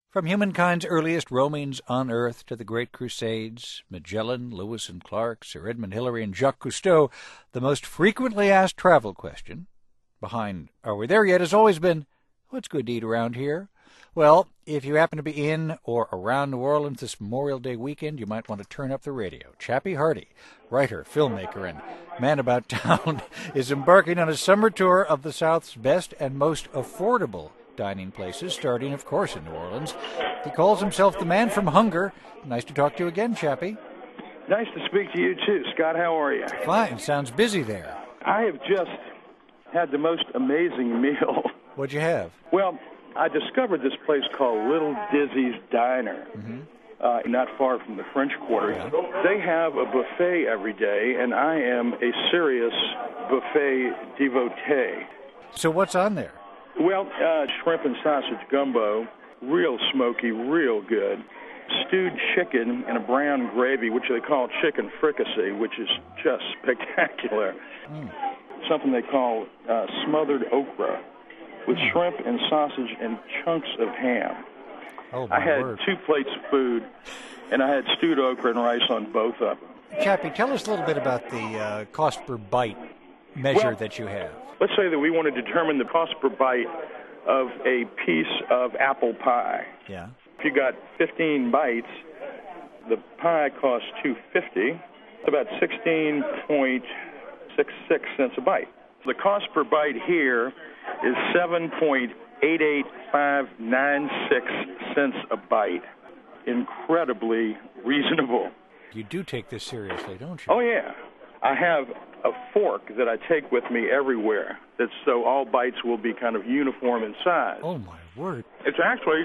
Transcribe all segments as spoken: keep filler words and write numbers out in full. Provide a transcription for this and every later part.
From humankind's earliest roamings on Earth to the Great Crusades, Magellan, Lewis and Clark, Sir Edmund Hillary, and Jacques Cousteau, the most frequently asked travel question, behind "Are we there yet?" has always been, "What's good to eat around here?" Well, if you happen to be in or around New Orleans this Memorial Day weekend, you might want to turn up the radio. Chappie Hardy, writer, filmmaker, and man about town, is embarking on a summer tour of the South's best and most affordable dining places, starting, of course, in New Orleans. He calls himself the man from hunger. Nice to talk to you again, Chappie. Nice to speak to you, too. Scott, how are you? Fine. Sounds busy there. I have just had the most amazing meal. What'd you have? Well, I discovered this place called Little Dizzy's Diner, mm-hmm. uh, not far from the French Quarter. Yeah. They have a buffet every day, and I am a serious buffet devotee. So what's on there? Well, uh, shrimp and sausage gumbo, real smoky, real good. Stewed chicken in a brown gravy, which they call chicken fricassee, which is just spectacular. Mm. Something they call uh, smothered okra, with mm. shrimp and sausage and chunks of ham. Oh, my I had word. two plates of food, and I had stewed okra and rice on both of them. Chappie, tell us a little bit about the uh, cost per bite measure well, that you have. Let's say that we want to determine the cost per bite of a piece of apple pie. Yeah. If you got fifteen bites, the pie costs two dollars and fifty cents, about sixteen point six six cents a bite. The cost per bite here is seven point eight eight five nine six cents a bite. Incredibly reasonable. You do take this seriously, don't you? Oh, yeah. I have a fork that I take with me everywhere, that's so all bites will be kind of uniform in size. Oh, my word. It's actually,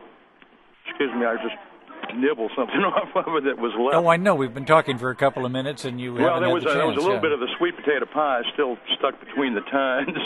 excuse me, I just nibbled something off of it that was left. Oh, I know. We've been talking for a couple of minutes, and you well, haven't there had was the a, chance, there was a little yeah. bit of the sweet potato pie still stuck between the tines.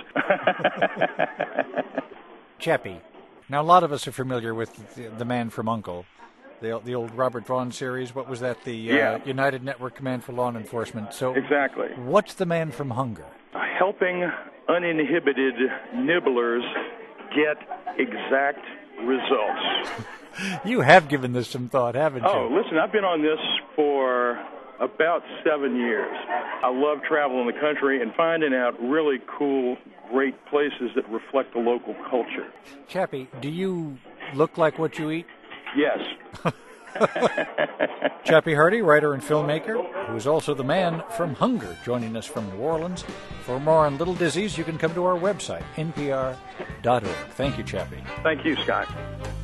Chappie. Now, a lot of us are familiar with the, the Man from U N C L E, the, the old Robert Vaughn series. What was that? The yeah. uh, United Network Command for Law Enforcement. So, exactly. What's the Man from Hunger? Helping uninhibited nibblers get exact results. You have given this some thought, haven't you? Oh, listen, I've been on this for about seven years. I love traveling the country and finding out really cool, great places that reflect the local culture. Chappie, do you look like what you eat? Yes. Chappie Hardy, writer and filmmaker, who is also the man from Hunger, joining us from New Orleans. For more on Little Dizzy's, you can come to our website, N P R dot org. Thank you, Chappie. Thank you, Scott.